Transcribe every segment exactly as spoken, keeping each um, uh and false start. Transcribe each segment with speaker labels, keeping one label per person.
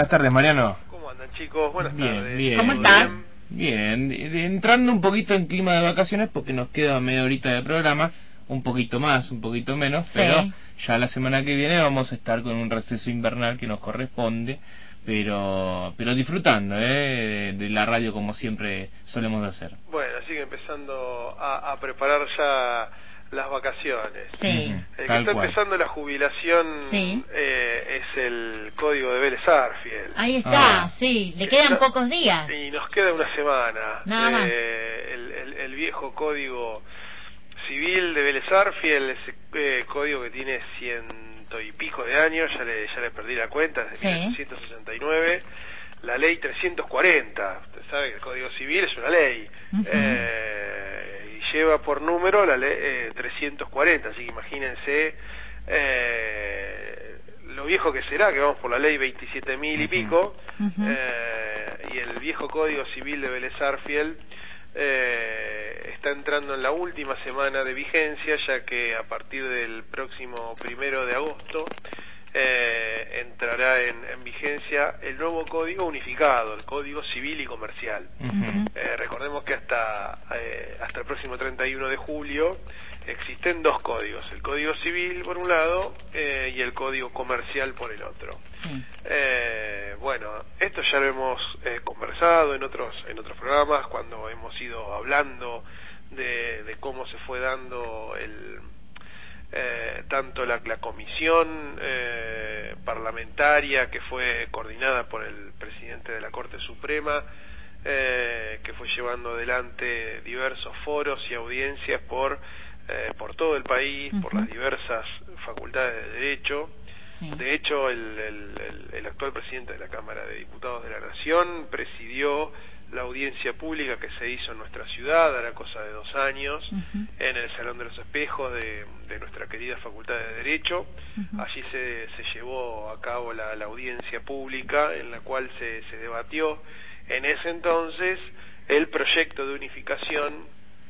Speaker 1: Buenas tardes, Mariano.
Speaker 2: ¿Cómo andan, chicos? Buenas
Speaker 1: bien,
Speaker 2: tardes.
Speaker 1: Bien,
Speaker 3: ¿Cómo estás?
Speaker 1: Bien, bien. Entrando un poquito en clima de vacaciones porque nos queda media horita de programa, un poquito más, un poquito menos, pero
Speaker 3: Sí.
Speaker 1: ya la semana que viene vamos a estar con un receso invernal que nos corresponde, pero pero disfrutando ¿eh? de, de la radio como siempre solemos hacer.
Speaker 2: Bueno, sigue empezando a, a preparar ya las vacaciones.
Speaker 3: Sí.
Speaker 1: Ujú,
Speaker 2: El que
Speaker 1: tal
Speaker 2: está
Speaker 1: cual.
Speaker 2: empezando la jubilación
Speaker 3: Sí.
Speaker 2: eh, es el código de Vélez Sarsfield.
Speaker 3: Ahí está,
Speaker 1: Ah.
Speaker 3: sí, le quedan
Speaker 2: No,
Speaker 3: pocos días.
Speaker 2: Y nos queda una semana.
Speaker 3: Nada más.
Speaker 2: Eh, el, el, el viejo código civil de Vélez Sarsfield, ese eh, código que tiene ciento y pico de años, ya le, ya le perdí la cuenta, desde
Speaker 3: Sí.
Speaker 2: mil ochocientos sesenta y nueve. La ley trescientos cuarenta, usted sabe que el Código Civil es una ley,
Speaker 3: Uh-huh.
Speaker 2: eh, y lleva por número la ley eh, trescientos cuarenta, así que imagínense eh, lo viejo que será, que vamos por la ley veintisiete mil y
Speaker 1: Uh-huh.
Speaker 2: pico,
Speaker 3: Uh-huh.
Speaker 2: eh, y el viejo Código Civil de Vélez Sarsfield eh, está entrando en la última semana de vigencia, ya que a partir del próximo primero de agosto Eh, entrará en, en vigencia el nuevo código unificado, el Código Civil y Comercial.
Speaker 1: Uh-huh.
Speaker 2: Eh, recordemos que hasta eh, hasta el próximo treinta y uno de julio existen dos códigos, el Código Civil por un lado eh, y el Código Comercial por el otro.
Speaker 3: Sí.
Speaker 2: Eh, bueno, esto ya lo hemos eh, conversado en otros en otros programas cuando hemos ido hablando de, de cómo se fue dando el Eh, tanto la, la comisión eh, parlamentaria que fue coordinada por el presidente de la Corte Suprema, eh, que fue llevando adelante diversos foros y audiencias por, eh, por todo el país, uh-huh. por las diversas facultades de Derecho. Sí. De hecho, el, el, el, el actual presidente de la Cámara de Diputados de la Nación presidió la audiencia pública que se hizo en nuestra ciudad, hará cosa de dos años, uh-huh. en el Salón de los Espejos de, de nuestra querida Facultad de Derecho. Uh-huh. Allí se, se llevó a cabo la, la audiencia pública en la cual se, se debatió en ese entonces el proyecto de unificación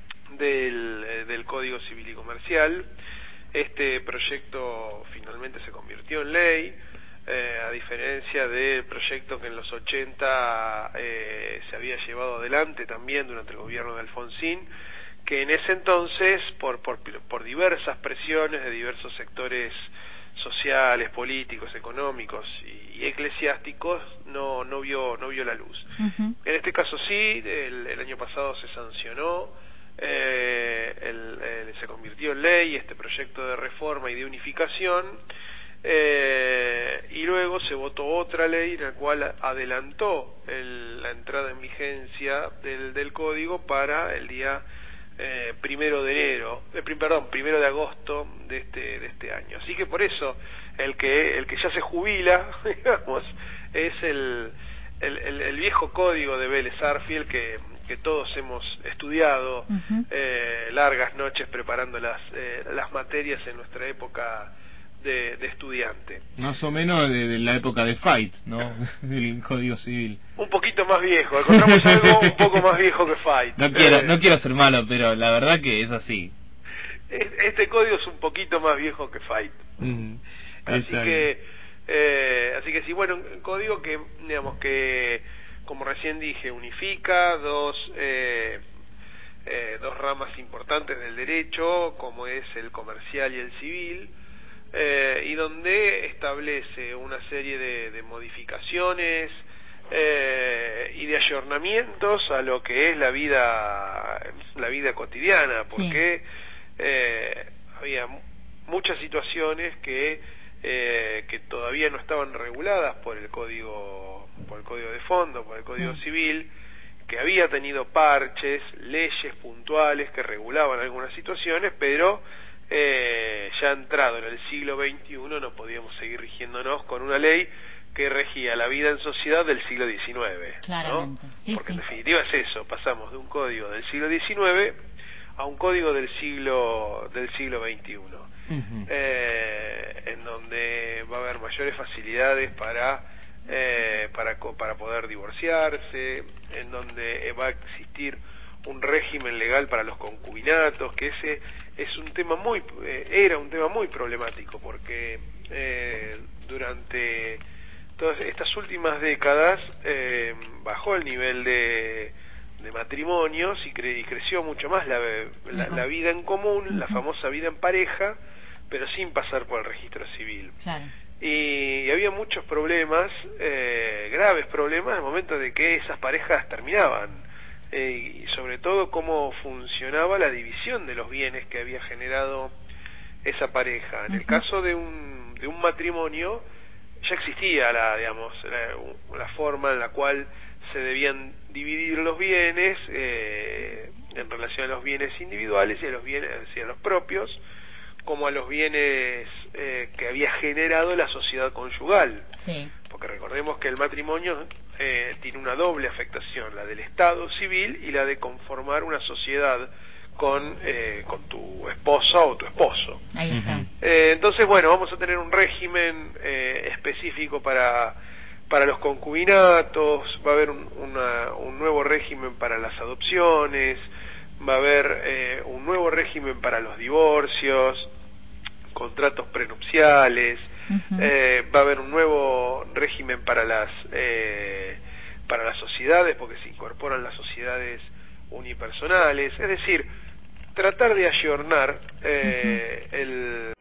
Speaker 2: del, del Código Civil y Comercial. Este proyecto finalmente se convirtió en ley, eh, a diferencia del proyecto que en los ochenta eh, se había llevado adelante también durante el gobierno de Alfonsín, que en ese entonces, por, por, por diversas presiones de diversos sectores sociales, políticos, económicos y, y eclesiásticos, no, no, vio, no vio la luz. Uh-huh. En este caso sí, el, el año pasado se sancionó, eh, el, el, se convirtió en ley este proyecto de reforma y de unificación, eh, y luego se votó otra ley en la cual adelantó el, la entrada en vigencia del, del código para el día eh, primero de enero, eh, perdón, primero de agosto de este de este año. Así que por eso el que el que ya se jubila, digamos, es el el, el, el viejo código de Vélez Sarsfield que que todos hemos estudiado uh-huh. eh, largas noches preparando las eh, las materias en nuestra época de, de estudiante.
Speaker 1: Más o menos de, de la época de Fight, ¿no? Del Código Civil.
Speaker 2: Un poquito más viejo, encontramos algo un poco más viejo que Fight.
Speaker 1: No quiero,
Speaker 2: eh,
Speaker 1: no quiero ser malo, pero la verdad que es así.
Speaker 2: Este código es un poquito más viejo que Fight. Mm, así que, eh, así que sí, bueno, un código que, digamos que, como recién dije, unifica dos eh, eh, dos ramas importantes del derecho, como es el comercial y el civil. Eh, y donde establece una serie de, de modificaciones eh, y de ayornamientos a lo que es la vida la vida cotidiana, porque sí. eh, había muchas situaciones que eh, que todavía no estaban reguladas por el código por el código de fondo, por el código sí. civil, que había tenido parches, leyes puntuales que regulaban algunas situaciones, pero Eh, ya entrado en el siglo veintiuno no podíamos seguir rigiéndonos con una ley que regía la vida en sociedad del siglo diecinueve,
Speaker 3: Claramente.
Speaker 2: ¿no?
Speaker 3: Sí,
Speaker 2: Porque
Speaker 3: sí.
Speaker 2: en definitiva es eso, pasamos de un código del siglo diecinueve a un código del siglo del siglo veintiuno, uh-huh. eh, en donde va a haber mayores facilidades para eh, para para poder divorciarse, en donde va a existir un régimen legal para los concubinatos, que ese es un tema muy eh, era un tema muy problemático porque eh, durante Entonces, estas últimas décadas eh, bajó el nivel de, de matrimonios y, cre y creció mucho más la, la, la vida en común, uh-huh. la famosa vida en pareja, pero sin pasar por el registro civil.
Speaker 3: Claro.
Speaker 2: Y, y había muchos problemas, eh, graves problemas, al momento de que esas parejas terminaban. Eh, y sobre todo cómo funcionaba la división de los bienes que había generado esa pareja. En uh-huh. el caso de un, de un matrimonio, ya existía la, digamos, la, la forma en la cual se debían dividir los bienes eh, en relación a los bienes individuales y a los bienes, y a los propios, como a los bienes eh, que había generado la sociedad conyugal.
Speaker 3: Sí.
Speaker 2: Porque recordemos que el matrimonio eh, tiene una doble afectación, la del estado civil y la de conformar una sociedad con, eh, con tu esposa o tu esposo.
Speaker 3: Ahí está.
Speaker 2: Eh, entonces, bueno, vamos a tener un régimen eh, específico para, para los concubinatos, va a haber un, una, un nuevo régimen para las adopciones, va a haber eh, un nuevo régimen para los divorcios, contratos prenupciales, uh-huh. eh, va a haber un nuevo régimen para las eh, para las sociedades, porque se incorporan las sociedades unipersonales, es decir, tratar de ayornar eh, uh-huh. el,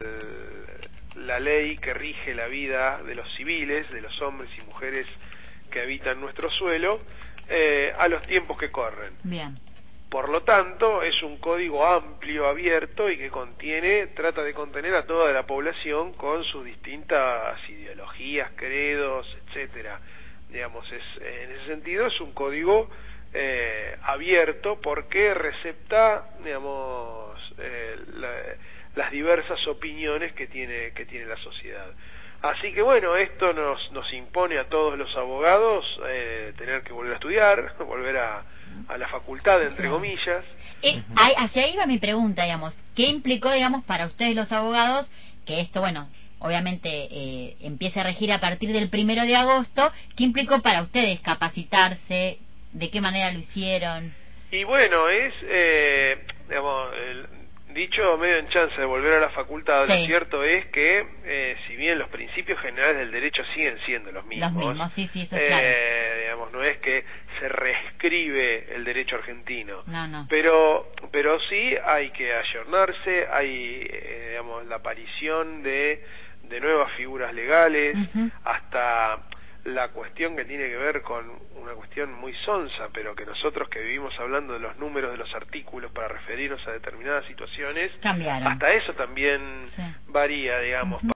Speaker 2: la ley que rige la vida de los civiles, de los hombres y mujeres que habitan nuestro suelo, eh, a los tiempos que corren.
Speaker 3: Bien.
Speaker 2: Por lo tanto, es un código amplio, abierto y que contiene, trata de contener a toda la población con sus distintas ideologías, credos, etcétera. Digamos, es, en ese sentido es un código eh, abierto porque recepta, digamos, eh, la, las diversas opiniones que tiene que tiene la sociedad. Así que bueno, esto nos nos impone a todos los abogados eh, tener que volver a estudiar, volver a a la facultad, entre
Speaker 3: claro.
Speaker 2: comillas.
Speaker 3: Eh, ahí, hacia ahí va mi pregunta, digamos, ¿qué implicó, digamos, para ustedes los abogados que esto, bueno, obviamente eh, empiece a regir a partir del primero de agosto? ¿Qué implicó para ustedes capacitarse? ¿De qué manera lo hicieron?
Speaker 2: Y bueno, es, eh, digamos, el, dicho medio en chance de volver a la facultad, sí. Lo cierto es que, eh, si bien los principios generales del derecho siguen siendo los mismos,
Speaker 3: los mismos, sí, sí, eso es
Speaker 2: eh,
Speaker 3: claro.
Speaker 2: digamos, no es que se reescribe el derecho argentino,
Speaker 3: no, no.
Speaker 2: pero pero sí hay que ayornarse, hay, eh, digamos, la aparición de, de nuevas figuras legales, uh-huh. hasta la cuestión que tiene que ver con una cuestión muy sonsa, pero que nosotros que vivimos hablando de los números de los artículos para referirnos a determinadas situaciones,
Speaker 3: cambiaron.
Speaker 2: Hasta eso también sí. varía, digamos. Uh-huh.